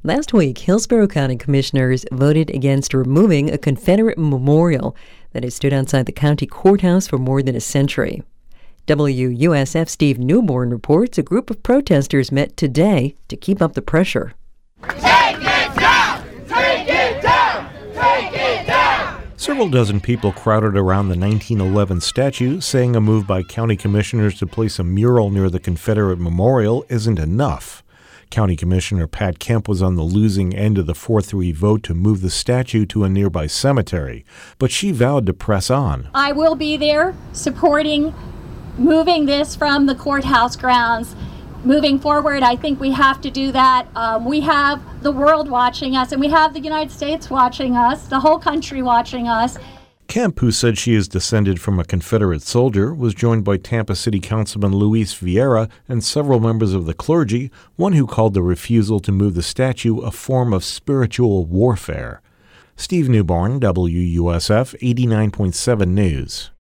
Last week, Hillsborough County Commissioners voted against removing a Confederate memorial that has stood outside the county courthouse for more than a century. WUSF Steve Newborn reports a group of protesters met today to keep up the pressure. Take it down! Take it down! Take it down! Several dozen people crowded around the 1911 statue, saying a move by county commissioners to place a mural near the Confederate memorial isn't enough. County Commissioner Pat Kemp was on the losing end of the 4-3 vote to move the statue to a nearby cemetery, but she vowed to press on. I will be there supporting moving this from the courthouse grounds. Moving forward, I think we have to do that. We have the world watching us, and we have the United States watching us, the whole country watching us. Kemp, who said she is descended from a Confederate soldier, was joined by Tampa City Councilman Luis Vieira and several members of the clergy, one who called the refusal to move the statue a form of spiritual warfare. Steve Newborn, WUSF 89.7 News.